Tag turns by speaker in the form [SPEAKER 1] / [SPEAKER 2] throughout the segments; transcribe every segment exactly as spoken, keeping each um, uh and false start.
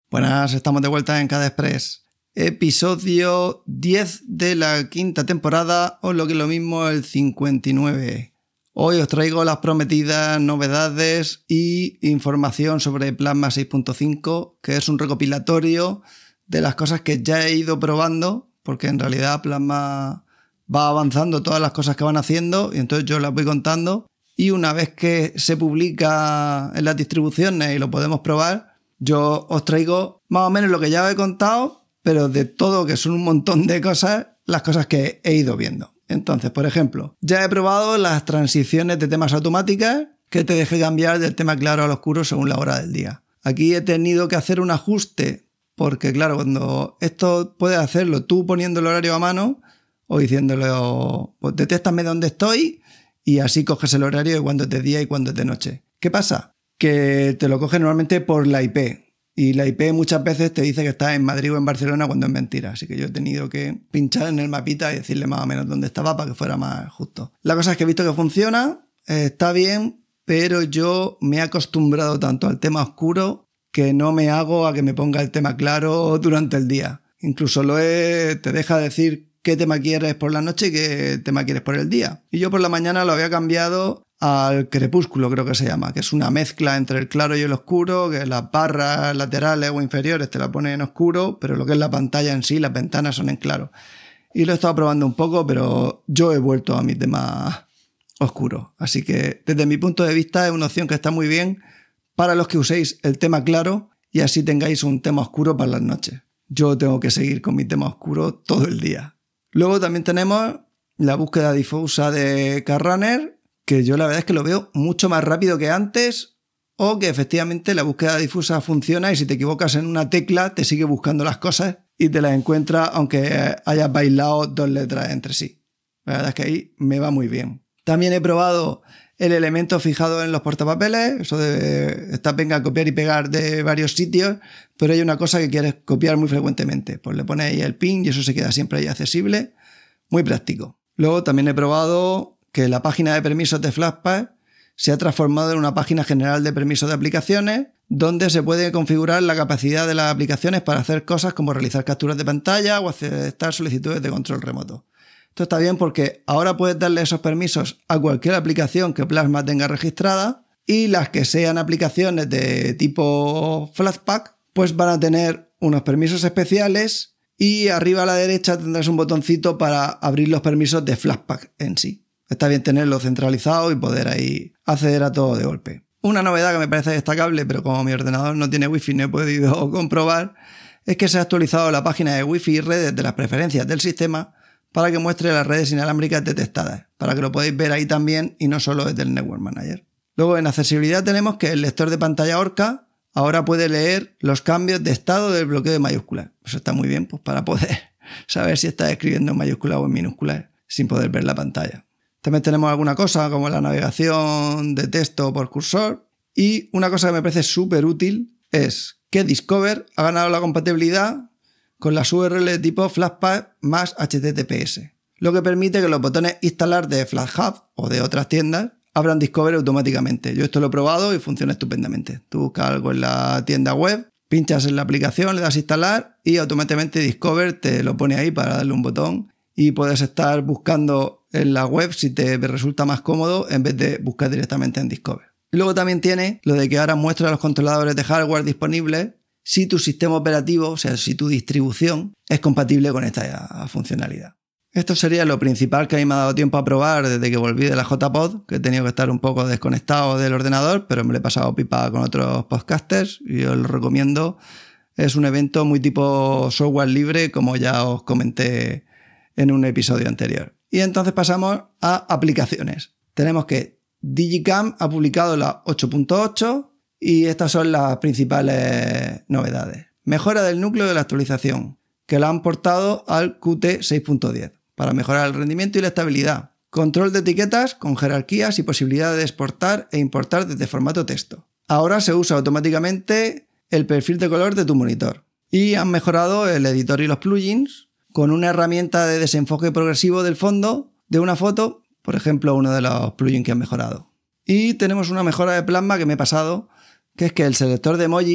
[SPEAKER 1] Buenas, estamos de vuelta en CADexpress. Episodio diez de la quinta temporada, o lo que es lo mismo, el cincuenta y nueve. Hoy os traigo las prometidas novedades y información sobre Plasma seis punto cinco, que es un recopilatorio de las cosas que ya he ido probando, porque en realidad Plasma va avanzando todas las cosas que van haciendo y entonces yo las voy contando, y una vez que se publica en las distribuciones y lo podemos probar, yo os traigo más o menos lo que ya os he contado, pero de todo, que son un montón de cosas, las cosas que he ido viendo. Entonces, por ejemplo, ya he probado las transiciones de temas automáticas que te deje cambiar del tema claro al oscuro según la hora del día. Aquí he tenido que hacer un ajuste porque, claro, cuando esto puedes hacerlo tú poniendo el horario a mano o diciéndole, pues detéctame dónde estoy y así coges el horario de cuándo es de día y cuándo es de noche. ¿Qué pasa? Que te lo coge normalmente por la I P. Y la I P muchas veces te dice que estás en Madrid o en Barcelona cuando es mentira. Así que yo he tenido que pinchar en el mapita y decirle más o menos dónde estaba para que fuera más justo. La cosa es que he visto que funciona, eh, está bien, pero yo me he acostumbrado tanto al tema oscuro que no me hago a que me ponga el tema claro durante el día. Incluso lo he, te deja decir qué tema quieres por la noche y qué tema quieres por el día. Y yo por la mañana lo había cambiado al crepúsculo, creo que se llama, que es una mezcla entre el claro y el oscuro, que las barras laterales o inferiores te la ponen en oscuro, pero lo que es la pantalla en sí, las ventanas son en claro. Y lo he estado probando un poco, pero yo he vuelto a mi tema oscuro. Así que desde mi punto de vista es una opción que está muy bien para los que uséis el tema claro y así tengáis un tema oscuro para las noches. Yo tengo que seguir con mi tema oscuro todo el día. Luego también tenemos la búsqueda difusa de CarRunner, que yo la verdad es que lo veo mucho más rápido que antes, o que efectivamente la búsqueda difusa funciona y si te equivocas en una tecla te sigue buscando las cosas y te las encuentra aunque hayas bailado dos letras entre sí. La verdad es que ahí me va muy bien. También he probado el elemento fijado en los portapapeles, eso de estar venga a copiar y pegar de varios sitios, pero hay una cosa que quieres copiar muy frecuentemente, pues le pones ahí el pin y eso se queda siempre ahí accesible, muy práctico. Luego también he probado que la página de permisos de Flatpak se ha transformado en una página general de permisos de aplicaciones donde se puede configurar la capacidad de las aplicaciones para hacer cosas como realizar capturas de pantalla o aceptar solicitudes de control remoto. Esto está bien porque ahora puedes darle esos permisos a cualquier aplicación que Plasma tenga registrada y las que sean aplicaciones de tipo Flatpak pues van a tener unos permisos especiales y arriba a la derecha tendrás un botoncito para abrir los permisos de Flatpak en sí. Está bien tenerlo centralizado y poder ahí acceder a todo de golpe. Una novedad que me parece destacable, pero como mi ordenador no tiene wifi no he podido comprobar, es que se ha actualizado la página de wifi y redes de las preferencias del sistema para que muestre las redes inalámbricas detectadas, para que lo podáis ver ahí también y no solo desde el Network Manager. Luego en accesibilidad tenemos que el lector de pantalla Orca ahora puede leer los cambios de estado del bloqueo de mayúsculas. Eso está muy bien pues para poder saber si estás escribiendo en mayúsculas o en minúsculas sin poder ver la pantalla. También tenemos alguna cosa como la navegación de texto por cursor y una cosa que me parece súper útil es que Discover ha ganado la compatibilidad con las U R L de tipo Flatpak más H T T P S, lo que permite que los botones instalar de FlatHub o de otras tiendas abran Discover automáticamente. Yo esto lo he probado y funciona estupendamente. Tú buscas algo en la tienda web, pinchas en la aplicación, le das a instalar y automáticamente Discover te lo pone ahí para darle un botón y puedes estar buscando en la web si te resulta más cómodo en vez de buscar directamente en Discover. Y luego también tiene lo de que ahora muestra los controladores de hardware disponibles si tu sistema operativo, o sea, si tu distribución es compatible con esta funcionalidad. Esto sería lo principal que a mí me ha dado tiempo a probar desde que volví de la J P O D, que he tenido que estar un poco desconectado del ordenador, pero me lo he pasado pipa con otros podcasters y os lo recomiendo. Es un evento muy tipo software libre, como ya os comenté en un episodio anterior. Y entonces pasamos a aplicaciones. Tenemos que Digicam ha publicado la ocho punto ocho y estas son las principales novedades. Mejora del núcleo de la actualización, que la han portado al Q T seis punto diez para mejorar el rendimiento y la estabilidad. Control de etiquetas con jerarquías y posibilidad de exportar e importar desde formato texto. Ahora se usa automáticamente el perfil de color de tu monitor. Y han mejorado el editor y los plugins con una herramienta de desenfoque progresivo del fondo de una foto, por ejemplo, uno de los plugins que han mejorado. Y tenemos una mejora de Plasma que me he pasado, que es que el selector de emojis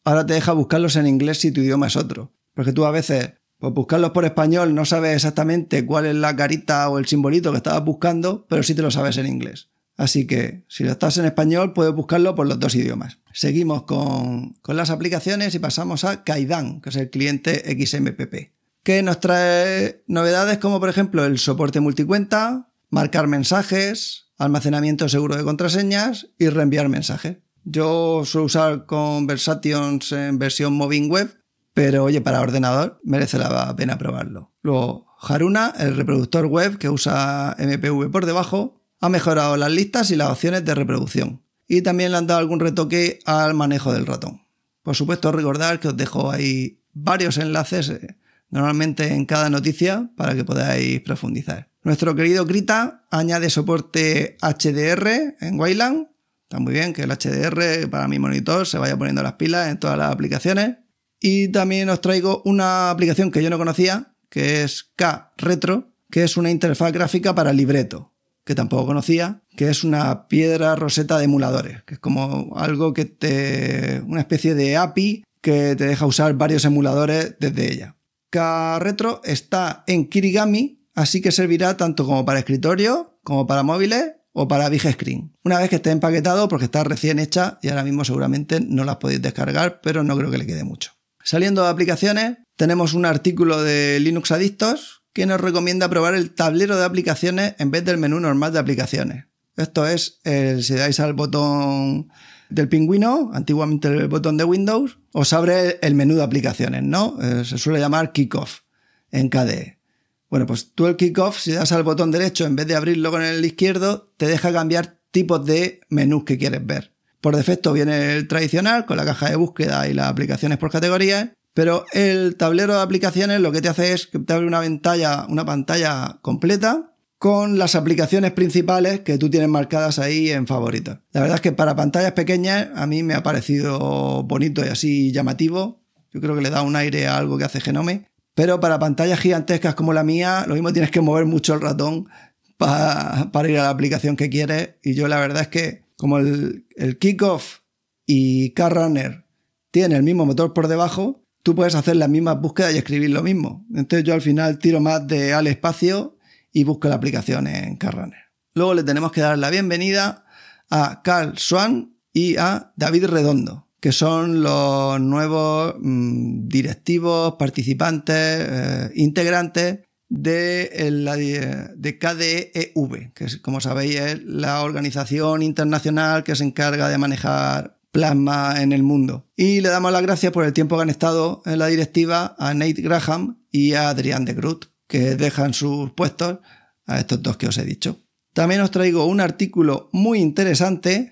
[SPEAKER 1] ahora te deja buscarlos en inglés si tu idioma es otro. Porque tú a veces, pues buscarlos por español no sabes exactamente cuál es la carita o el simbolito que estabas buscando, pero sí te lo sabes en inglés. Así que si lo estás en español puedes buscarlo por los dos idiomas. Seguimos con, con las aplicaciones y pasamos a Kaidan, que es el cliente X M P P, que nos trae novedades como por ejemplo el soporte multicuenta, marcar mensajes, almacenamiento seguro de contraseñas y reenviar mensajes. Yo suelo usar Conversations en versión Moving Web, pero oye, para ordenador merece la pena probarlo. Luego, Haruna, el reproductor web que usa M P V por debajo, ha mejorado las listas y las opciones de reproducción. Y también le han dado algún retoque al manejo del ratón. Por supuesto, recordad que os dejo ahí varios enlaces, eh, normalmente en cada noticia, para que podáis profundizar. Nuestro querido Krita añade soporte H D R en Wayland. Está muy bien que el H D R para mi monitor se vaya poniendo las pilas en todas las aplicaciones. Y también os traigo una aplicación que yo no conocía, que es K-Retro, que es una interfaz gráfica para libreto, que tampoco conocía, que es una piedra roseta de emuladores, que es como algo que te... una especie de A P I que te deja usar varios emuladores desde ella. K-Retro está en Kirigami, así que servirá tanto como para escritorio, como para móviles o para Big Screen. Una vez que esté empaquetado, porque está recién hecha y ahora mismo seguramente no las podéis descargar, pero no creo que le quede mucho. Saliendo de aplicaciones, tenemos un artículo de Linux Adictos que nos recomienda probar el tablero de aplicaciones en vez del menú normal de aplicaciones. Esto es, el, si dais al botón del pingüino, antiguamente el botón de Windows, os abre el menú de aplicaciones, ¿no? Eh, se suele llamar Kickoff en K D E. Bueno, pues tú el Kickoff, si das al botón derecho, en vez de abrirlo con el izquierdo, te deja cambiar tipos de menús que quieres ver. Por defecto viene el tradicional, con la caja de búsqueda y las aplicaciones por categorías, pero el tablero de aplicaciones lo que te hace es que te abre una pantalla, una pantalla completa con las aplicaciones principales que tú tienes marcadas ahí en favoritos. La verdad es que para pantallas pequeñas a mí me ha parecido bonito y así llamativo. Yo creo que le da un aire a algo que hace Genome. Pero para pantallas gigantescas como la mía, lo mismo tienes que mover mucho el ratón para, para ir a la aplicación que quieres. Y yo la verdad es que como el, el Kickoff y K-Runner tienen el mismo motor por debajo, tú puedes hacer las mismas búsquedas y escribir lo mismo. Entonces yo al final tiro más de al espacio y busco la aplicación en K-Runner. Luego le tenemos que dar la bienvenida a Carl Swan y a David Redondo, que son los nuevos mmm, directivos, participantes, eh, integrantes de, la, de K D E V, que es, como sabéis es la organización internacional que se encarga de manejar plasma en el mundo. Y le damos las gracias por el tiempo que han estado en la directiva a Nate Graham y a Adrian de Groot, que dejan sus puestos a estos dos que os he dicho. También os traigo un artículo muy interesante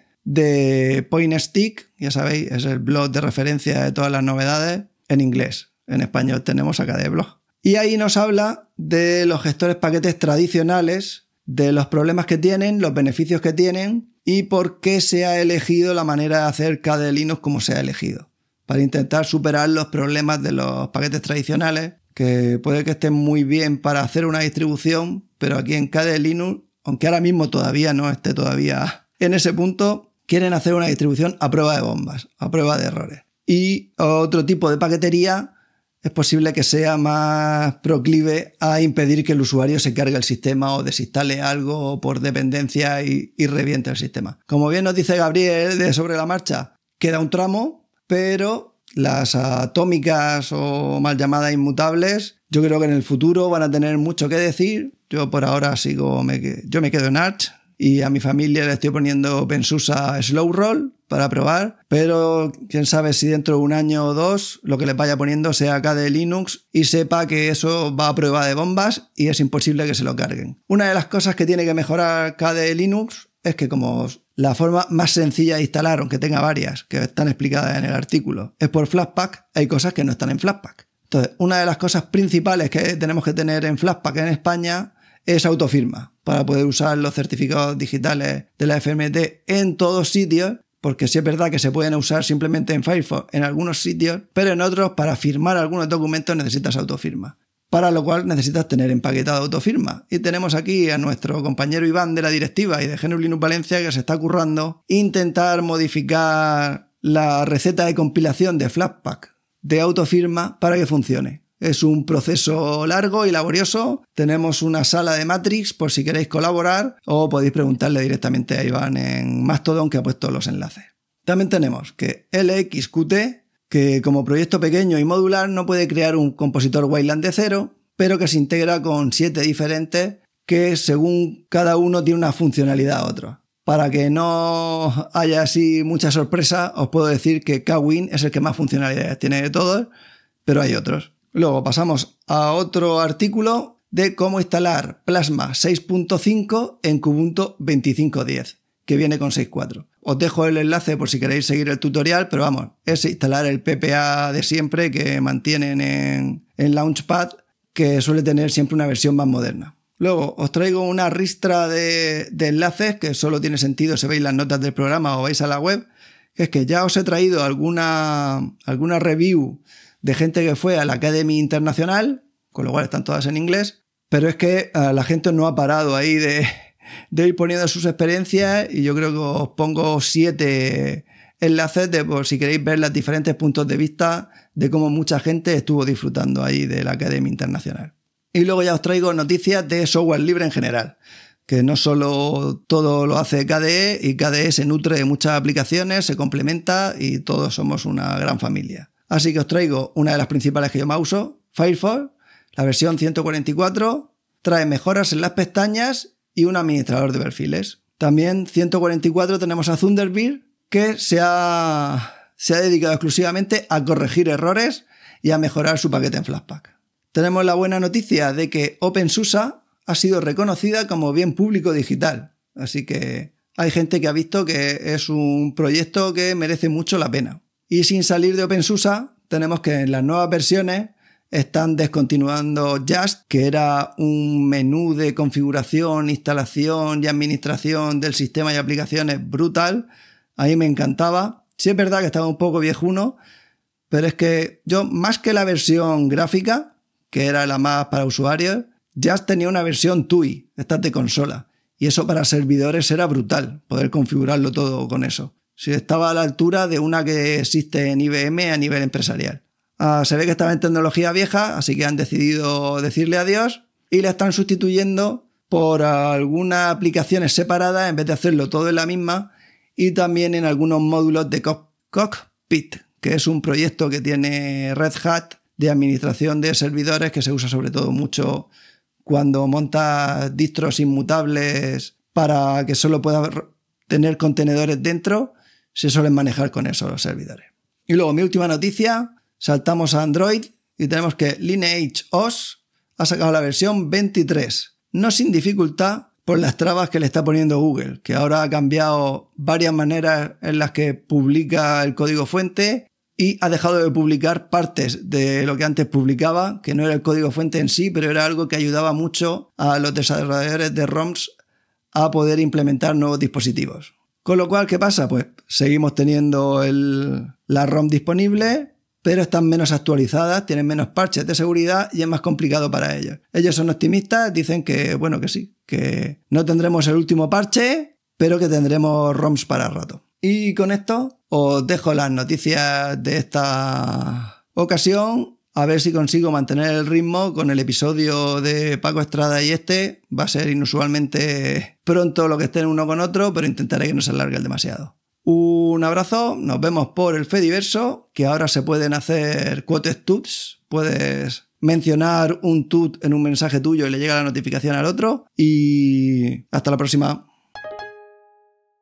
[SPEAKER 1] de Point Stick, ya sabéis, es el blog de referencia de todas las novedades en inglés. En español tenemos acá de blog. Y ahí nos habla de los gestores paquetes tradicionales, de los problemas que tienen, los beneficios que tienen y por qué se ha elegido la manera de hacer K D E Linux como se ha elegido, para intentar superar los problemas de los paquetes tradicionales, que puede que estén muy bien para hacer una distribución, pero aquí en K D E Linux, aunque ahora mismo todavía no esté todavía en ese punto, quieren hacer una distribución a prueba de bombas, a prueba de errores. Y otro tipo de paquetería es posible que sea más proclive a impedir que el usuario se cargue el sistema o desinstale algo por dependencia y, y reviente el sistema. Como bien nos dice Gabriel de Sobre la Marcha, queda un tramo, pero las atómicas o mal llamadas inmutables, yo creo que en el futuro van a tener mucho que decir. Yo por ahora sigo, me, yo me quedo en Arch y a mi familia le estoy poniendo OpenSUSE Slow Roll para probar, pero quién sabe si dentro de un año o dos lo que les vaya poniendo sea K D E Linux y sepa que eso va a prueba de bombas y es imposible que se lo carguen. Una de las cosas que tiene que mejorar K D E Linux es que como la forma más sencilla de instalar, aunque tenga varias, que están explicadas en el artículo, es por Flatpak, hay cosas que no están en Flatpak. Entonces, una de las cosas principales que tenemos que tener en Flatpak en España es autofirma, para poder usar los certificados digitales de la F M T en todos sitios, porque sí es verdad que se pueden usar simplemente en Firefox en algunos sitios, pero en otros para firmar algunos documentos necesitas autofirma, para lo cual necesitas tener empaquetado autofirma. Y tenemos aquí a nuestro compañero Iván de la directiva y de G N U Linux Valencia que se está currando intentar modificar la receta de compilación de Flatpak de autofirma para que funcione. Es un proceso largo y laborioso. Tenemos una sala de Matrix por si queréis colaborar o podéis preguntarle directamente a Iván en Mastodon, que ha puesto los enlaces. También tenemos que L X Q T, que como proyecto pequeño y modular no puede crear un compositor Wayland de cero, pero que se integra con siete diferentes que según cada uno tiene una funcionalidad a otra. Para que no haya así mucha sorpresa, os puedo decir que Kwin es el que más funcionalidades tiene de todos, pero hay otros. Luego pasamos a otro artículo de cómo instalar Plasma seis punto cinco en Kubuntu veinticinco punto diez, que viene con seis punto cuatro. Os dejo el enlace por si queréis seguir el tutorial, pero vamos, es instalar el P P A de siempre que mantienen en, en Launchpad, que suele tener siempre una versión más moderna. Luego os traigo una ristra de, de enlaces que solo tiene sentido si veis las notas del programa o vais a la web, que es que ya os he traído alguna, alguna review de gente que fue a la Academy Internacional, con lo cual están todas en inglés, pero es que uh, la gente no ha parado ahí de, de ir poniendo sus experiencias y yo creo que os pongo siete enlaces de por si queréis ver los diferentes puntos de vista de cómo mucha gente estuvo disfrutando ahí de la Academy Internacional. Y luego ya os traigo noticias de software libre en general, que no solo todo lo hace K D E, y K D E se nutre de muchas aplicaciones, se complementa y todos somos una gran familia. Así que os traigo una de las principales que yo más uso, Firefox, la versión ciento cuarenta y cuatro, trae mejoras en las pestañas y un administrador de perfiles. También ciento cuarenta y cuatro tenemos a Thunderbird, que se ha, se ha dedicado exclusivamente a corregir errores y a mejorar su paquete en Flatpak. Tenemos la buena noticia de que OpenSUSE ha sido reconocida como bien público digital, así que hay gente que ha visto que es un proyecto que merece mucho la pena. Y sin salir de OpenSUSE, tenemos que en las nuevas versiones están descontinuando Just, que era un menú de configuración, instalación y administración del sistema y aplicaciones brutal. A mí me encantaba. Sí es verdad que estaba un poco viejuno, pero es que yo, más que la versión gráfica, que era la más para usuarios, Just tenía una versión T U I, estas de consola, y eso para servidores era brutal, poder configurarlo todo con eso. Si estaba a la altura de una que existe en I B M a nivel empresarial. Ah, se ve que estaba en tecnología vieja, así que han decidido decirle adiós y la están sustituyendo por algunas aplicaciones separadas en vez de hacerlo todo en la misma, y también en algunos módulos de Cockpit, que es un proyecto que tiene Red Hat de administración de servidores que se usa sobre todo mucho cuando montas distros inmutables para que solo puedas tener contenedores dentro, se suelen manejar con eso los servidores. Y luego mi última noticia, saltamos a Android y tenemos que LineageOS ha sacado la versión veintitrés, no sin dificultad por las trabas que le está poniendo Google, que ahora ha cambiado varias maneras en las que publica el código fuente y ha dejado de publicar partes de lo que antes publicaba, que no era el código fuente en sí, pero era algo que ayudaba mucho a los desarrolladores de ROMs a poder implementar nuevos dispositivos. Con lo cual, ¿qué pasa? Pues seguimos teniendo el, la ROM disponible, pero están menos actualizadas, tienen menos parches de seguridad y es más complicado para ellos. Ellos son optimistas, dicen que, bueno, que sí, que no tendremos el último parche, pero que tendremos ROMs para rato. Y con esto os dejo las noticias de esta ocasión, a ver si consigo mantener el ritmo con el episodio de Paco Estrada y este. Va a ser inusualmente pronto lo que estén uno con otro, pero intentaré que no se alargue el demasiado. Un abrazo, nos vemos por el Fediverso, que ahora se pueden hacer quoted tuts, puedes mencionar un tut en un mensaje tuyo y le llega la notificación al otro, y hasta la próxima.